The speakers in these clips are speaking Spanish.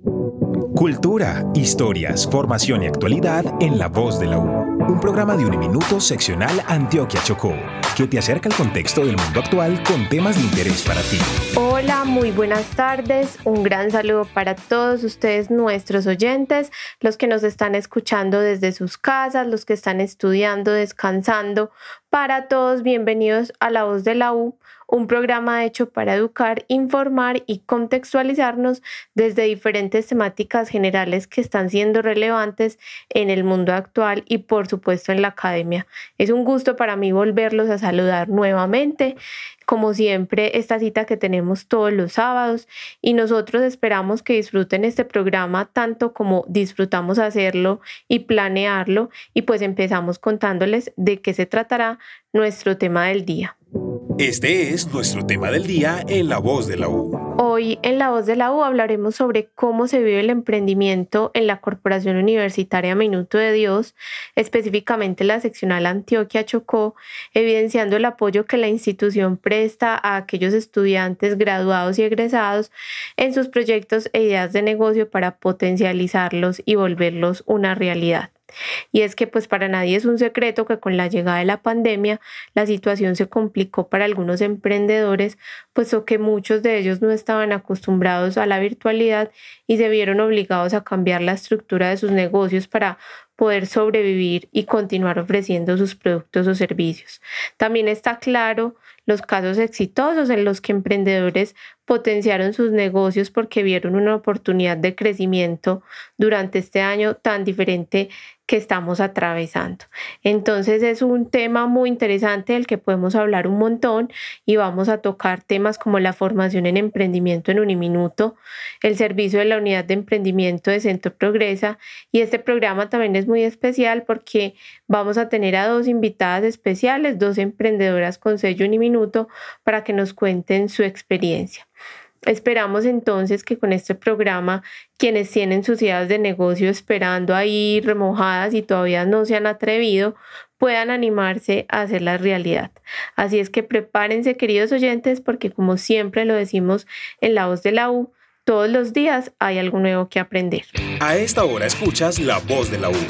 Cultura, historias, formación y actualidad en La Voz de la U. Un programa de Uniminuto seccional Antioquia Chocó, que te acerca al contexto del mundo actual con temas de interés para ti. Hola, muy buenas tardes. Un gran saludo para todos ustedes, nuestros oyentes, los que nos están escuchando desde sus casas, los que están estudiando, descansando. Para todos, bienvenidos a La Voz de la U, un programa hecho para educar, informar y contextualizarnos desde diferentes temáticas generales que están siendo relevantes en el mundo actual y por supuesto en la academia. Es un gusto para mí volverlos a saludar nuevamente. Como siempre, esta cita que tenemos todos los sábados, y nosotros esperamos que disfruten este programa tanto como disfrutamos hacerlo y planearlo, y pues empezamos contándoles de qué se tratará nuestro tema del día. Este es nuestro tema del día en La Voz de la U. Hoy en La Voz de la U hablaremos sobre cómo se vive el emprendimiento en la Corporación Universitaria Minuto de Dios, específicamente la seccional Antioquia Chocó, evidenciando el apoyo que la institución presta a aquellos estudiantes graduados y egresados en sus proyectos e ideas de negocio para potencializarlos y volverlos una realidad. Y es que pues para nadie es un secreto que con la llegada de la pandemia la situación se complicó para algunos emprendedores, puesto que muchos de ellos no estaban acostumbrados a la virtualidad y se vieron obligados a cambiar la estructura de sus negocios para poder sobrevivir y continuar ofreciendo sus productos o servicios. También está claro los casos exitosos en los que emprendedores potenciaron sus negocios porque vieron una oportunidad de crecimiento durante este año tan diferente que estamos atravesando. Entonces es un tema muy interesante del que podemos hablar un montón y vamos a tocar temas como la formación en emprendimiento en Uniminuto, el servicio de la unidad de emprendimiento de Centro Progresa, y este programa también es muy especial porque vamos a tener a dos invitadas especiales, dos emprendedoras con sello Uniminuto, para que nos cuenten su experiencia. Esperamos entonces que con este programa quienes tienen sus ideas de negocio esperando ahí remojadas y todavía no se han atrevido puedan animarse a hacerlas realidad. Así es que prepárense, queridos oyentes, porque como siempre lo decimos en La Voz de la U, todos los días hay algo nuevo que aprender. A esta hora escuchas La Voz de la U.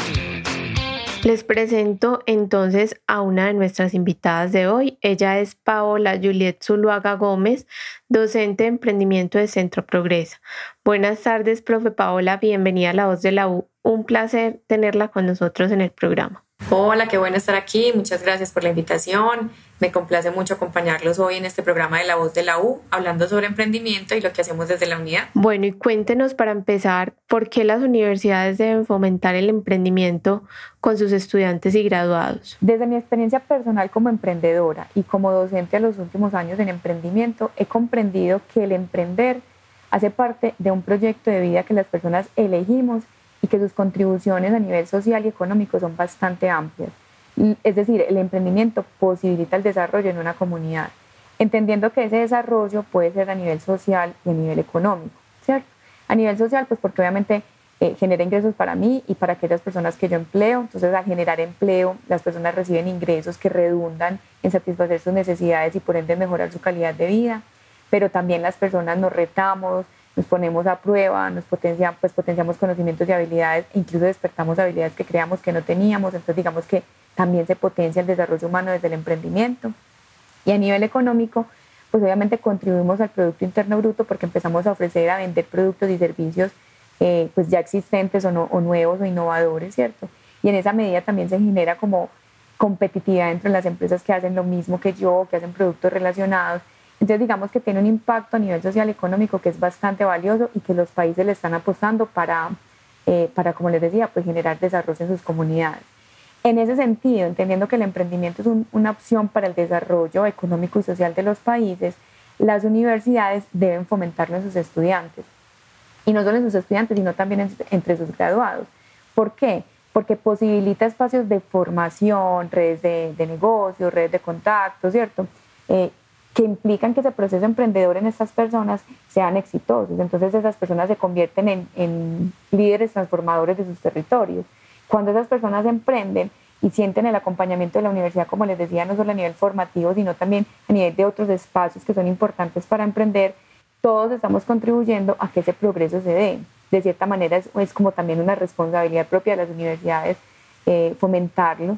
Les presento entonces a una de nuestras invitadas de hoy. Ella es Paola Juliet Zuluaga Gómez, docente de emprendimiento de Centro Progresa. Buenas tardes, profe Paola, bienvenida a La Voz de la U. Un placer tenerla con nosotros en el programa. Hola, qué bueno estar aquí. Muchas gracias por la invitación. Me complace mucho acompañarlos hoy en este programa de La Voz de la U, hablando sobre emprendimiento y lo que hacemos desde la unidad. Bueno, y cuéntenos para empezar, ¿por qué las universidades deben fomentar el emprendimiento con sus estudiantes y graduados? Desde mi experiencia personal como emprendedora y como docente a los últimos años en emprendimiento, he comprendido que el emprender hace parte de un proyecto de vida que las personas elegimos y que sus contribuciones a nivel social y económico son bastante amplias. Es decir, el emprendimiento posibilita el desarrollo en una comunidad, entendiendo que ese desarrollo puede ser a nivel social y a nivel económico, ¿cierto? A nivel social, pues porque obviamente genera ingresos para mí y para aquellas personas que yo empleo. Entonces, al generar empleo, las personas reciben ingresos que redundan en satisfacer sus necesidades y por ende mejorar su calidad de vida. Pero también las personas nos retamos, nos ponemos a prueba, potenciamos conocimientos y habilidades, incluso despertamos habilidades que creíamos que no teníamos. Entonces, digamos que también se potencia el desarrollo humano desde el emprendimiento. Y a nivel económico, pues obviamente contribuimos al Producto Interno Bruto porque empezamos a ofrecer, a vender productos y servicios pues ya existentes o nuevos o innovadores, ¿cierto? Y en esa medida también se genera como competitividad entre las empresas que hacen lo mismo que yo, que hacen productos relacionados. Entonces digamos que tiene un impacto a nivel social y económico que es bastante valioso y que los países le están apostando para como les decía, pues generar desarrollo en sus comunidades. En ese sentido, entendiendo que el emprendimiento es una opción para el desarrollo económico y social de los países, las universidades deben fomentarlo en sus estudiantes. Y no solo en sus estudiantes, sino también entre sus graduados. ¿Por qué? Porque posibilita espacios de formación, redes de negocios, redes de contactos, ¿cierto? Que implican que ese proceso emprendedor en estas personas sean exitosos. Entonces esas personas se convierten en líderes transformadores de sus territorios. Cuando esas personas emprenden y sienten el acompañamiento de la universidad, como les decía, no solo a nivel formativo, sino también a nivel de otros espacios que son importantes para emprender, todos estamos contribuyendo a que ese progreso se dé. de cierta manera es como también una responsabilidad propia de las universidades fomentarlo.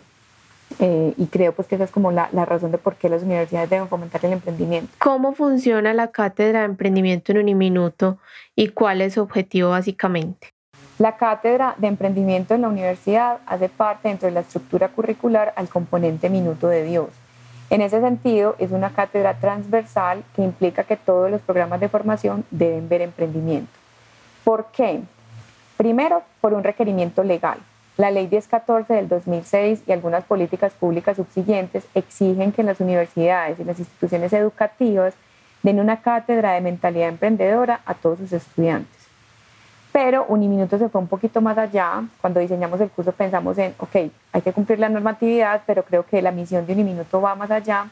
Y creo pues que esa es como la razón de por qué las universidades deben fomentar el emprendimiento. ¿Cómo funciona la Cátedra de Emprendimiento en Uniminuto y cuál es su objetivo básicamente? La Cátedra de Emprendimiento en la universidad hace parte dentro de la estructura curricular al componente Minuto de Dios. En ese sentido, es una cátedra transversal que implica que todos los programas de formación deben ver emprendimiento. ¿Por qué? Primero, por un requerimiento legal. La Ley 1014 del 2006 y algunas políticas públicas subsiguientes exigen que las universidades y las instituciones educativas den una cátedra de mentalidad emprendedora a todos sus estudiantes. Pero Uniminuto se fue un poquito más allá. Cuando diseñamos el curso pensamos en, hay que cumplir la normatividad, pero creo que la misión de Uniminuto va más allá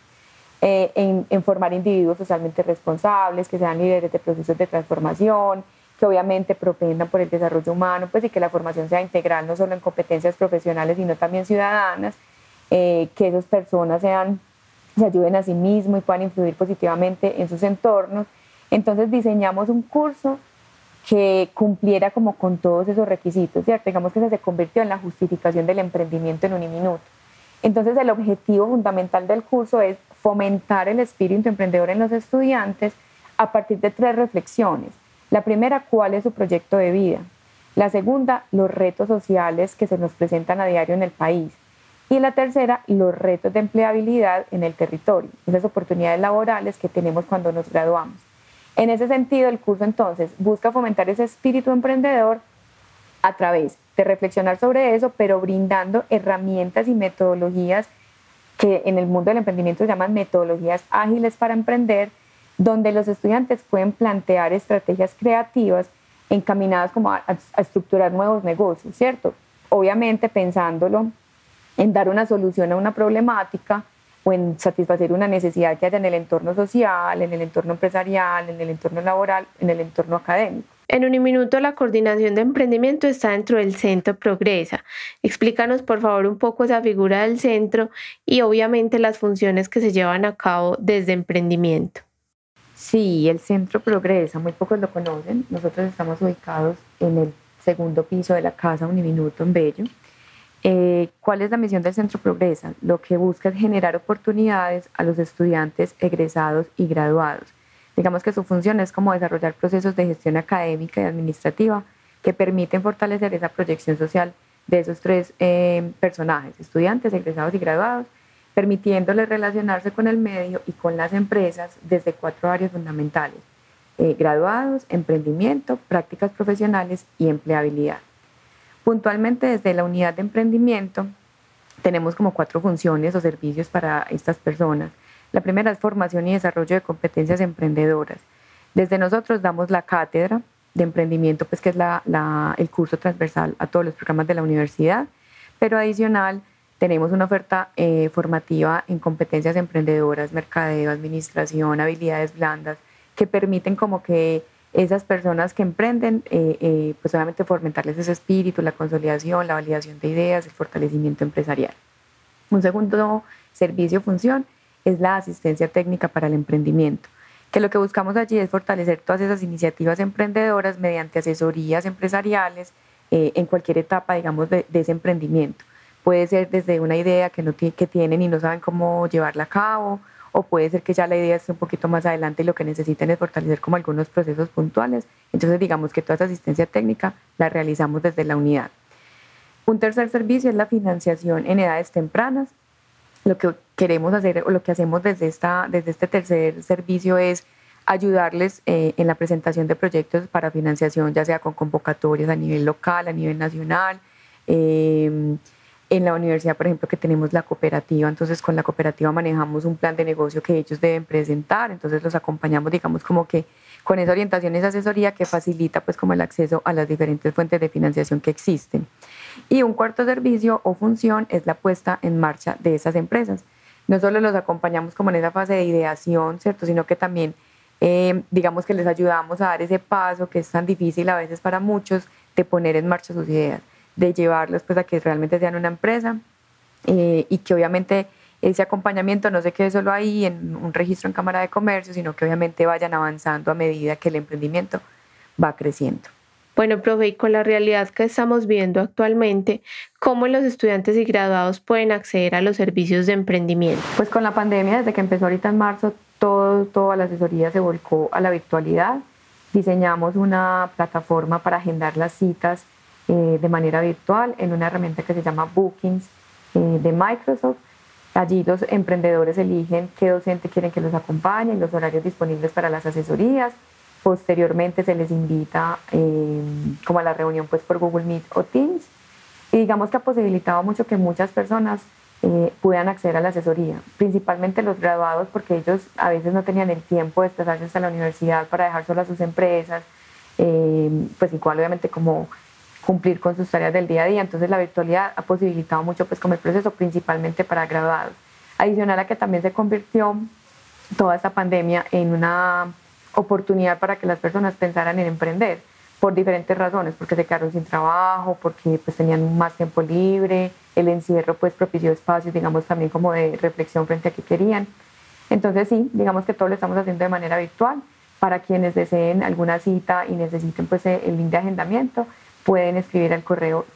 en formar individuos socialmente responsables, que sean líderes de procesos de transformación, que obviamente propendan por el desarrollo humano, pues, y que la formación sea integral, no solo en competencias profesionales, sino también ciudadanas, que esas personas se ayuden a sí mismos y puedan influir positivamente en sus entornos. Entonces diseñamos un curso que cumpliera como con todos esos requisitos, ¿cierto? Digamos que se convirtió en la justificación del emprendimiento en Uniminuto. Entonces el objetivo fundamental del curso es fomentar el espíritu emprendedor en los estudiantes a partir de 3 reflexiones. La primera, ¿cuál es su proyecto de vida? La segunda, los retos sociales que se nos presentan a diario en el país. Y la tercera, los retos de empleabilidad en el territorio, esas oportunidades laborales que tenemos cuando nos graduamos. En ese sentido, el curso entonces busca fomentar ese espíritu emprendedor a través de reflexionar sobre eso, pero brindando herramientas y metodologías que en el mundo del emprendimiento se llaman metodologías ágiles para emprender, donde los estudiantes pueden plantear estrategias creativas encaminadas como a estructurar nuevos negocios, ¿cierto? Obviamente pensándolo en dar una solución a una problemática o en satisfacer una necesidad que haya en el entorno social, en el entorno empresarial, en el entorno laboral, en el entorno académico. En Uniminuto, la coordinación de emprendimiento está dentro del Centro Progresa. Explícanos, por favor, un poco esa figura del centro y obviamente las funciones que se llevan a cabo desde emprendimiento. Sí, el Centro Progresa, muy pocos lo conocen. Nosotros estamos ubicados en el 2º piso de la Casa Uniminuto en Bello. ¿Cuál es la misión del Centro Progresa? Lo que busca es generar oportunidades a los estudiantes egresados y graduados. Digamos que su función es como desarrollar procesos de gestión académica y administrativa que permiten fortalecer esa proyección social de esos 3 personajes, estudiantes, egresados y graduados, permitiéndoles relacionarse con el medio y con las empresas desde 4 áreas fundamentales: graduados, emprendimiento, prácticas profesionales y empleabilidad. Puntualmente desde la unidad de emprendimiento tenemos como 4 funciones o servicios para estas personas. La primera es formación y desarrollo de competencias emprendedoras. Desde nosotros damos la cátedra de emprendimiento, pues que es el curso transversal a todos los programas de la universidad, pero adicional tenemos una oferta formativa en competencias emprendedoras, mercadeo, administración, habilidades blandas, que permiten como que esas personas que emprenden, pues obviamente fomentarles ese espíritu, la consolidación, la validación de ideas, el fortalecimiento empresarial. Un segundo servicio o función es la asistencia técnica para el emprendimiento, que lo que buscamos allí es fortalecer todas esas iniciativas emprendedoras mediante asesorías empresariales en cualquier etapa, digamos, de ese emprendimiento. Puede ser desde una idea que tienen y no saben cómo llevarla a cabo, o puede ser que ya la idea esté un poquito más adelante y lo que necesiten es fortalecer como algunos procesos puntuales. Entonces digamos que toda esa asistencia técnica la realizamos desde la unidad. Un tercer servicio es la financiación en edades tempranas. Lo que queremos hacer o lo que hacemos desde este tercer servicio es ayudarles en la presentación de proyectos para financiación, ya sea con convocatorias a nivel local, a nivel nacional. En la universidad, por ejemplo, que tenemos la cooperativa, entonces con la cooperativa manejamos un plan de negocio que ellos deben presentar, entonces los acompañamos, digamos, como que con esa orientación y esa asesoría que facilita pues como el acceso a las diferentes fuentes de financiación que existen. Y un cuarto servicio o función es la puesta en marcha de esas empresas. No solo los acompañamos como en esa fase de ideación, ¿cierto?, sino que también digamos que les ayudamos a dar ese paso que es tan difícil a veces para muchos de poner en marcha sus ideas, de llevarlos pues a que realmente sean una empresa y que obviamente ese acompañamiento no se quede solo ahí en un registro en Cámara de Comercio, sino que obviamente vayan avanzando a medida que el emprendimiento va creciendo. Bueno, profe, y con la realidad que estamos viendo actualmente, ¿cómo los estudiantes y graduados pueden acceder a los servicios de emprendimiento? Pues con la pandemia, desde que empezó ahorita en marzo, toda la asesoría se volcó a la virtualidad. Diseñamos una plataforma para agendar las citas de manera virtual en una herramienta que se llama Bookings de Microsoft. Allí los emprendedores eligen qué docente quieren que los acompañe y los horarios disponibles para las asesorías. Posteriormente se les invita como a la reunión pues, por Google Meet o Teams. Y digamos que ha posibilitado mucho que muchas personas puedan acceder a la asesoría, principalmente los graduados, porque ellos a veces no tenían el tiempo de desplazarse hasta la universidad para dejar solas sus empresas, pues igual obviamente como cumplir con sus tareas del día a día. Entonces la virtualidad ha posibilitado mucho pues como el proceso, principalmente para graduados. Adicional a que también se convirtió toda esta pandemia en una oportunidad para que las personas pensaran en emprender por diferentes razones, porque se quedaron sin trabajo, porque pues tenían más tiempo libre, el encierro pues propició espacios, digamos, también como de reflexión frente a qué querían. Entonces sí, digamos que todo lo estamos haciendo de manera virtual. Para quienes deseen alguna cita y necesiten pues el link de agendamiento, pueden escribir al correo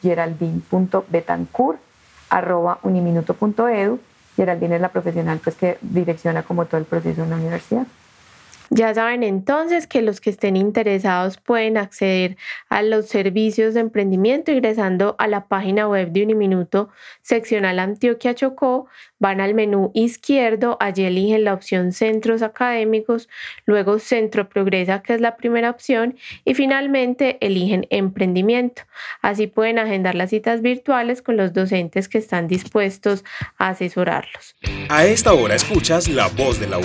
geraldine.betancur@uniminuto.edu. Geraldine es la profesional pues que direcciona como todo el proceso en la universidad. Ya saben entonces que los que estén interesados pueden acceder a los servicios de emprendimiento ingresando a la página web de Uniminuto, seccional Antioquia Chocó, van al menú izquierdo, allí eligen la opción Centros Académicos, luego Centro Progresa, que es la primera opción, y finalmente eligen Emprendimiento. Así pueden agendar las citas virtuales con los docentes que están dispuestos a asesorarlos. A esta hora escuchas La Voz de la U.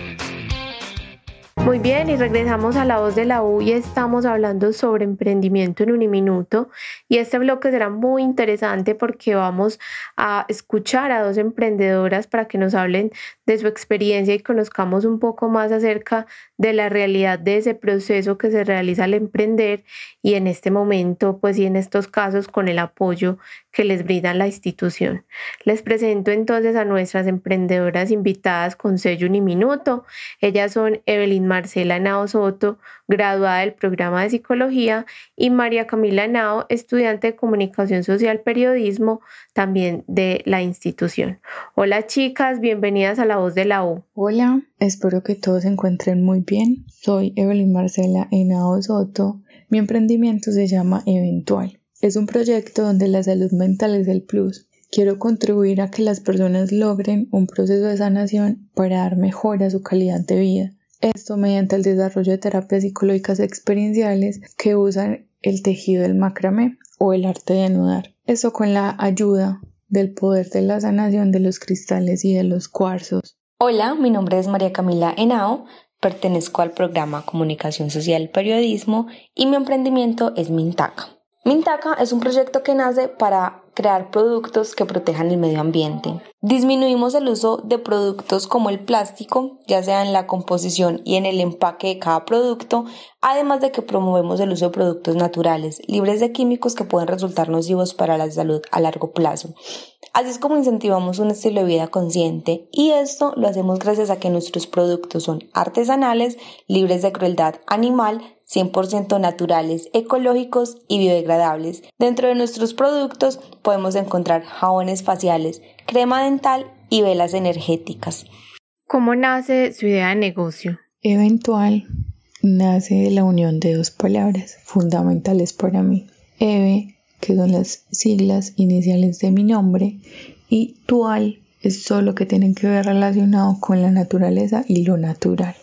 Muy bien, y regresamos a La Voz de la U y estamos hablando sobre emprendimiento en Uniminuto, y este bloque será muy interesante porque vamos a escuchar a dos emprendedoras para que nos hablen de su experiencia y conozcamos un poco más acerca de la realidad de ese proceso que se realiza al emprender, y en este momento pues y en estos casos con el apoyo que les brinda la institución. Les presento entonces a nuestras emprendedoras invitadas con sello Uniminuto. Ellas son Evelyn Marcela Henao Soto, graduada del programa de Psicología, y María Camila Henao, estudiante de Comunicación Social Periodismo, también de la institución. Hola chicas, bienvenidas a La Voz de la U. Hola, espero que todos se encuentren muy bien. Soy Evelyn Marcela Henao Soto. Mi emprendimiento se llama Eventual. Es un proyecto donde la salud mental es el plus. Quiero contribuir a que las personas logren un proceso de sanación para dar mejora a su calidad de vida. Esto mediante el desarrollo de terapias psicológicas experienciales que usan el tejido del macramé o el arte de anudar. Esto con la ayuda del poder de la sanación de los cristales y de los cuarzos. Hola, mi nombre es María Camila Henao, pertenezco al programa Comunicación Social Periodismo y mi emprendimiento es Mintaca. Mintaca es un proyecto que nace para crear productos que protejan el medio ambiente. Disminuimos el uso de productos como el plástico, ya sea en la composición y en el empaque de cada producto, además de que promovemos el uso de productos naturales, libres de químicos que pueden resultar nocivos para la salud a largo plazo. Así es como incentivamos un estilo de vida consciente, y esto lo hacemos gracias a que nuestros productos son artesanales, libres de crueldad animal, 100% naturales, ecológicos y biodegradables. Dentro de nuestros productos podemos encontrar jabones faciales, crema dental y velas energéticas. ¿Cómo nace su idea de negocio? Eventual nace de la unión de dos palabras fundamentales para mí. Eve, que son las siglas iniciales de mi nombre, y tual es todo lo que tiene que ver relacionado con la naturaleza y lo natural.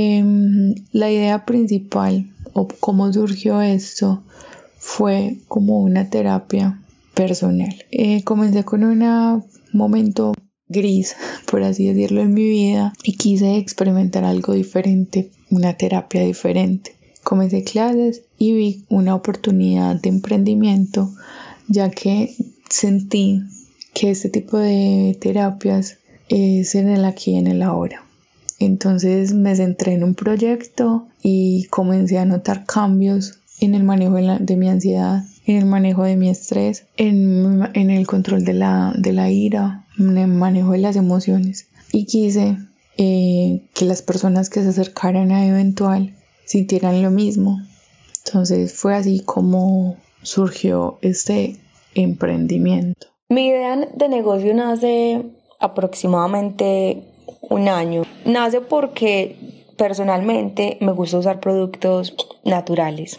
La idea principal o cómo surgió esto fue como una terapia personal. Comencé con un momento gris, por así decirlo, en mi vida, y quise experimentar algo diferente, una terapia diferente. Comencé clases y vi una oportunidad de emprendimiento, ya que sentí que este tipo de terapias es en el aquí y en el ahora. Entonces me centré en un proyecto y comencé a notar cambios en el manejo de mi ansiedad, en el manejo de mi estrés, en el control de la ira, en el manejo de las emociones. Y quise que las personas que se acercaran a Eventual sintieran lo mismo. Entonces fue así como surgió este emprendimiento. Mi idea de negocio nace aproximadamente un año. Nace porque personalmente me gusta usar productos naturales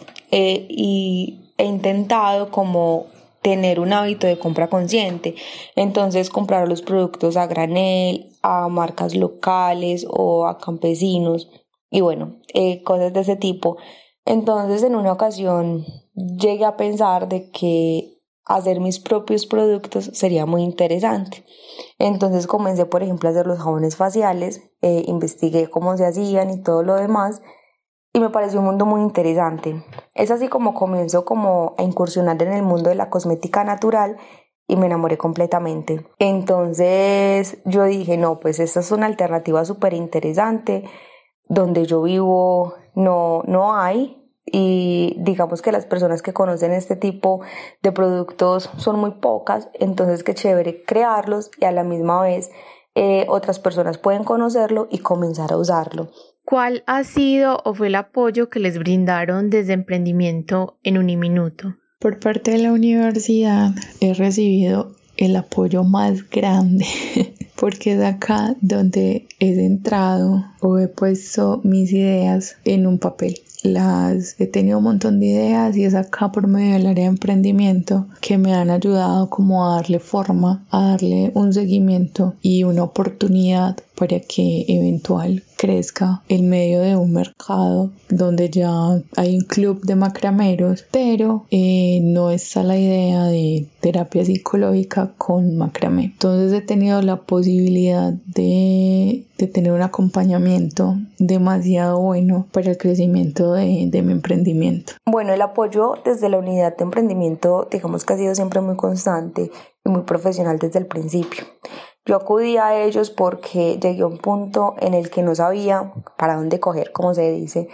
y he intentado como tener un hábito de compra consciente, entonces comprar los productos a granel, a marcas locales o a campesinos y bueno, cosas de ese tipo. Entonces en una ocasión llegué a pensar de que hacer mis propios productos sería muy interesante. Entonces comencé, por ejemplo, a hacer los jabones faciales, investigué cómo se hacían y todo lo demás y me pareció un mundo muy interesante. Es así como comienzo como a incursionar en el mundo de la cosmética natural y me enamoré completamente. Entonces yo dije, no, pues esta es una alternativa súper interesante. Donde yo vivo no hay y digamos que las personas que conocen este tipo de productos son muy pocas, entonces qué chévere crearlos y a la misma vez otras personas pueden conocerlo y comenzar a usarlo. ¿Cuál ha sido o fue el apoyo que les brindaron desde Emprendimiento en Uniminuto? Por parte de la universidad he recibido el apoyo más grande porque es acá donde he centrado o he puesto mis ideas en un papel. He tenido un montón de ideas y es acá por medio del área de emprendimiento que me han ayudado como a darle forma, a darle un seguimiento y una oportunidad para que eventual crezca en medio de un mercado donde ya hay un club de macrameros, pero no está la idea de terapia psicológica con macramé. Entonces he tenido la posibilidad de tener un acompañamiento demasiado bueno para el crecimiento de mi emprendimiento. Bueno, el apoyo desde la unidad de emprendimiento digamos que ha sido siempre muy constante y muy profesional desde el principio. Yo acudí a ellos porque llegué a un punto en el que no sabía para dónde coger, como se dice,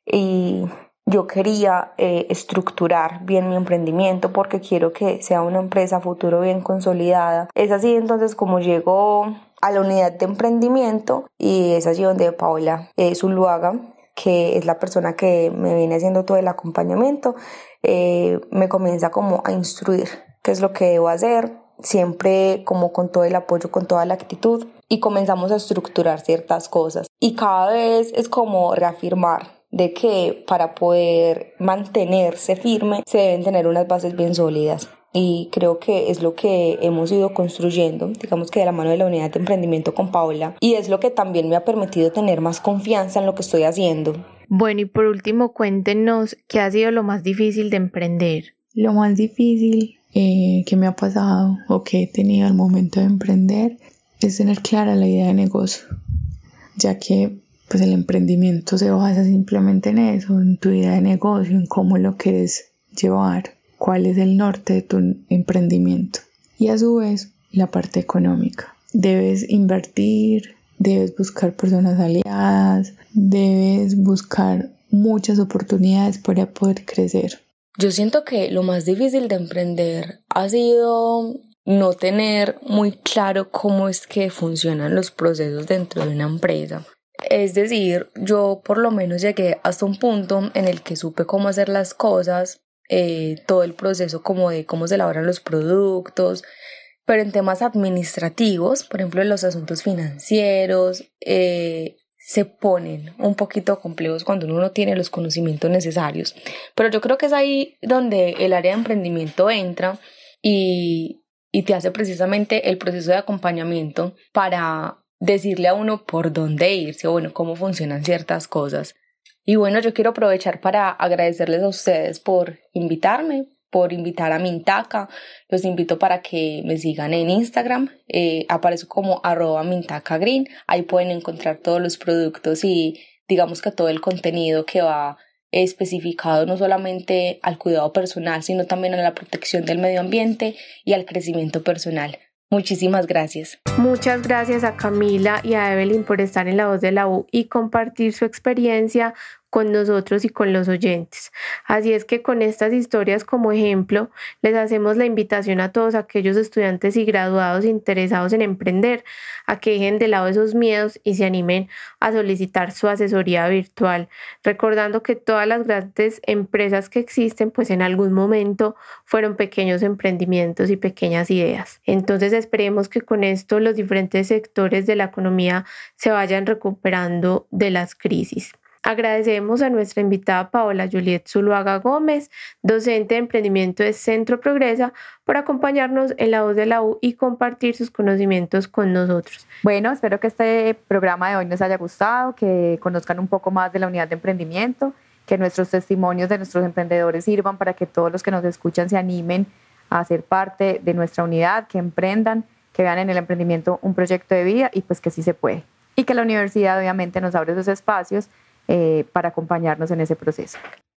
y yo quería estructurar bien mi emprendimiento porque quiero que sea una empresa a futuro bien consolidada. Es así entonces como llego a la unidad de emprendimiento y es allí donde Paola Zuluaga, que es la persona que me viene haciendo todo el acompañamiento, me comienza como a instruir qué es lo que debo hacer, siempre como con todo el apoyo, con toda la actitud y comenzamos a estructurar ciertas cosas y cada vez es como reafirmar de que para poder mantenerse firme se deben tener unas bases bien sólidas y creo que es lo que hemos ido construyendo, digamos que de la mano de la unidad de emprendimiento con Paola y es lo que también me ha permitido tener más confianza en lo que estoy haciendo. Bueno, y por último cuéntenos qué ha sido lo más difícil de emprender. Lo más difícil que me ha pasado o que he tenido al momento de emprender es tener clara la idea de negocio, ya que pues el emprendimiento se basa simplemente en eso, en tu idea de negocio, en cómo lo quieres llevar, cuál es el norte de tu emprendimiento y a su vez la parte económica. Debes invertir, debes buscar personas aliadas, debes buscar muchas oportunidades para poder crecer. Yo siento que lo más difícil de emprender ha sido no tener muy claro cómo es que funcionan los procesos dentro de una empresa. Es decir, yo por lo menos llegué hasta un punto en el que supe cómo hacer las cosas, todo el proceso como de cómo se elaboran los productos, pero en temas administrativos, por ejemplo en los asuntos financieros, se ponen un poquito complejos cuando uno no tiene los conocimientos necesarios. Pero yo creo que es ahí donde el área de emprendimiento entra y te hace precisamente el proceso de acompañamiento para decirle a uno por dónde irse o bueno, cómo funcionan ciertas cosas. Y bueno, yo quiero aprovechar para agradecerles a ustedes por invitarme, por invitar a Mintaca. Los invito para que me sigan en Instagram, aparezco como @mintacagreen, ahí pueden encontrar todos los productos y digamos que todo el contenido que va especificado no solamente al cuidado personal, sino también a la protección del medio ambiente y al crecimiento personal. Muchísimas gracias. Muchas gracias a Camila y a Evelyn por estar en La Voz de la U y compartir su experiencia con nosotros y con los oyentes. Así es que con estas historias como ejemplo, les hacemos la invitación a todos aquellos estudiantes y graduados interesados en emprender a que dejen de lado esos miedos y se animen a solicitar su asesoría virtual, recordando que todas las grandes empresas que existen, pues en algún momento fueron pequeños emprendimientos y pequeñas ideas. Entonces esperemos que con esto los diferentes sectores de la economía se vayan recuperando de las crisis. Agradecemos a nuestra invitada Paola Juliet Zuluaga Gómez, docente de emprendimiento de Centro Progresa, por acompañarnos en La Voz de la U y compartir sus conocimientos con nosotros. Bueno, espero que este programa de hoy les haya gustado, que conozcan un poco más de la unidad de emprendimiento, que nuestros testimonios de nuestros emprendedores sirvan para que todos los que nos escuchan se animen a ser parte de nuestra unidad, que emprendan, que vean en el emprendimiento un proyecto de vida y pues que sí se puede. Y que la universidad obviamente nos abre esos espacios para acompañarnos en ese proceso.